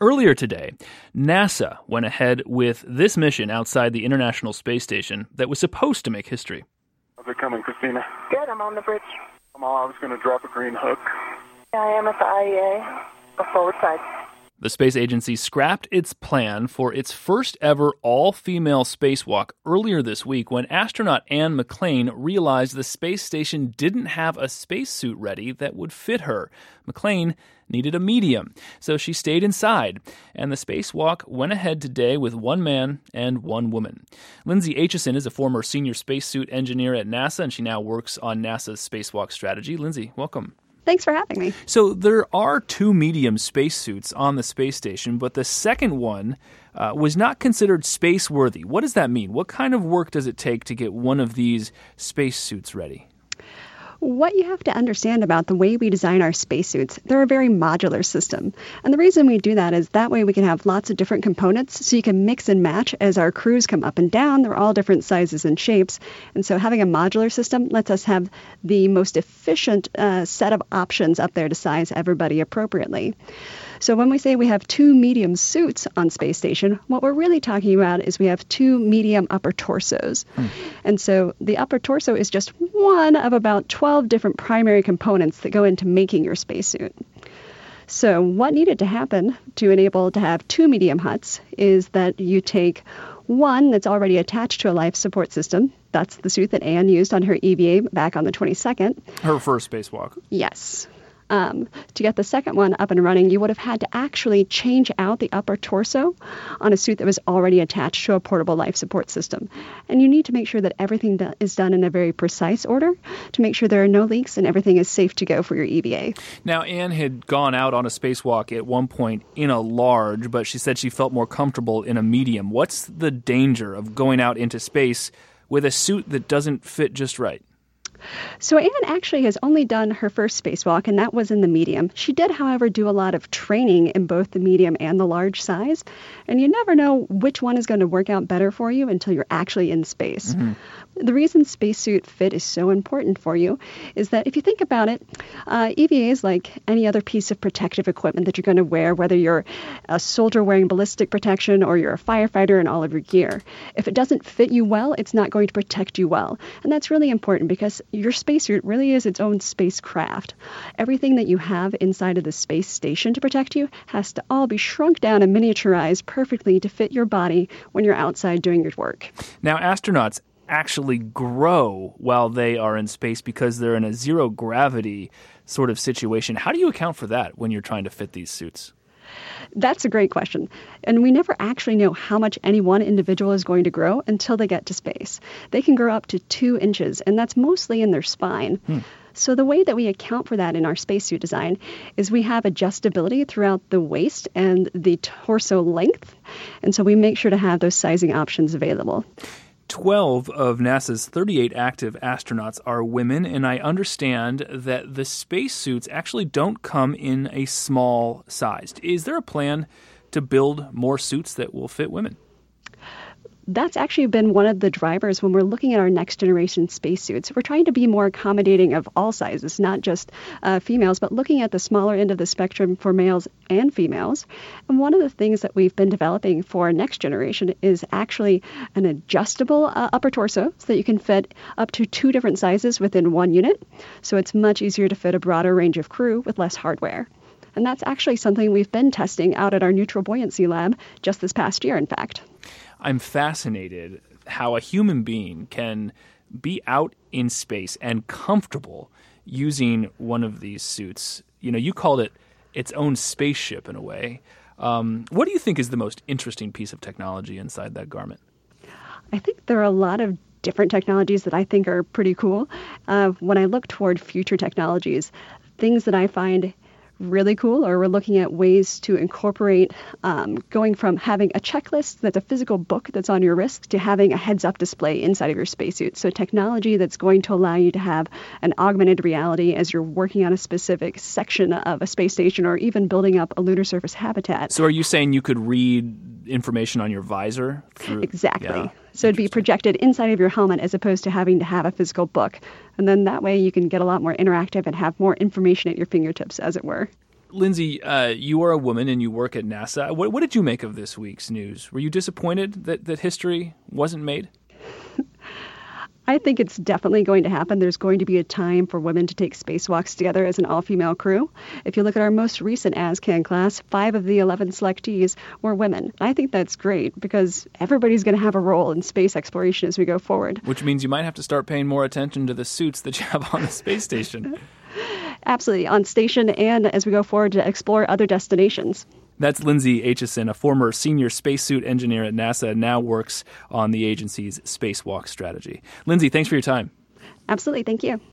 Earlier today, NASA went ahead with this mission outside the International Space Station that was supposed to make history. How's it coming, Christina? Good, I'm on the bridge. I was going to drop a green hook. I am at the IEA, the forward side. The space agency scrapped its plan for its first ever all-female spacewalk earlier this week when astronaut Anne McClain realized the space station didn't have a spacesuit ready that would fit her. McClain needed a medium, so she stayed inside, and the spacewalk went ahead today with one man and one woman. Lindsay Aitchison is a former senior spacesuit engineer at NASA, and she now works on NASA's spacewalk strategy. Lindsay, welcome. Thanks for having me. So there are two medium spacesuits on the space station, but the second one was not considered space-worthy. What does that mean? What kind of work does it take to get one of these spacesuits ready? What you have to understand about the way we design our spacesuits, they're a very modular system. And the reason we do that is that way we can have lots of different components so you can mix and match as our crews come up and down. They're all different sizes and shapes. And so having a modular system lets us have the most efficient set of options up there to size everybody appropriately. So when we say we have two medium suits on space station, what we're really talking about is we have two medium upper torsos. And so the upper torso is just one of about 12 different primary components that go into making your spacesuit. So what needed to happen to enable to have two medium huts is that you take one that's already attached to a life support system. That's the suit that Anne used on her EVA back on the 22nd. Her first spacewalk. Yes. To get the second one up and running, you would have had to actually change out the upper torso on a suit that was already attached to a portable life support system. And you need to make sure that everything is done in a very precise order to make sure there are no leaks and everything is safe to go for your EVA. Now, Anne had gone out on a spacewalk at one point in a large, but she said she felt more comfortable in a medium. What's the danger of going out into space with a suit that doesn't fit just right? So Anne actually has only done her first spacewalk, and that was in the medium. She did, however, do a lot of training in both the medium and the large size, and you never know which one is going to work out better for you until you're actually in space. The reason spacesuit fit is so important for you is that if you think about it, EVA is like any other piece of protective equipment that you're going to wear, whether you're a soldier wearing ballistic protection or you're a firefighter in all of your gear. If it doesn't fit you well, it's not going to protect you well. And that's really important because your spacesuit really is its own spacecraft. Everything that you have inside of the space station to protect you has to all be shrunk down and miniaturized perfectly to fit your body when you're outside doing your work. Now, astronauts actually grow while they are in space because they're in a zero gravity sort of situation. How do you account for that when you're trying to fit these suits? That's a great question. And we never actually know how much any one individual is going to grow until they get to space. They can grow up to 2 inches, and that's mostly in their spine. So the way that we account for that in our spacesuit design is we have adjustability throughout the waist and the torso length. And so we make sure to have those sizing options available. 12 of NASA's 38 active astronauts are women, and I understand that the spacesuits actually don't come in a small size. Is there a plan to build more suits that will fit women? That's actually been one of the drivers when we're looking at our next generation spacesuits. We're trying to be more accommodating of all sizes, not just females, but looking at the smaller end of the spectrum for males and females. And one of the things that we've been developing for next generation is actually an adjustable upper torso so that you can fit up to 2 different sizes within one unit. So it's much easier to fit a broader range of crew with less hardware. And that's actually something we've been testing out at our neutral buoyancy lab just this past year, in fact. I'm fascinated how a human being can be out in space and comfortable using one of these suits. You know, you called it its own spaceship in a way. What do you think is the most interesting piece of technology inside that garment? I think there are a lot of different technologies that I think are pretty cool. When I look toward future technologies, things that I find really cool, or we're looking at ways to incorporate going from having a checklist that's a physical book that's on your wrist to having a heads-up display inside of your spacesuit. So technology that's going to allow you to have an augmented reality as you're working on a specific section of a space station or even building up a lunar surface habitat. So are you saying you could read information on your visor? Exactly. Yeah. So it'd be projected inside of your helmet as opposed to having to have a physical book. And then that way you can get a lot more interactive and have more information at your fingertips, as it were. Lindsay, you are a woman and you work at NASA. What did you make of this week's news? Were you disappointed that history wasn't made? I think it's definitely going to happen. There's going to be a time for women to take spacewalks together as an all-female crew. If you look at our most recent ASCAN class, 5 of the 11 selectees were women. I think that's great because everybody's going to have a role in space exploration as we go forward. Which means you might have to start paying more attention to the suits that you have on the space station. Absolutely, on station and as we go forward to explore other destinations. That's Lindsay Aitchison, a former senior spacesuit engineer at NASA, now works on the agency's spacewalk strategy. Lindsay, thanks for your time. Absolutely, thank you.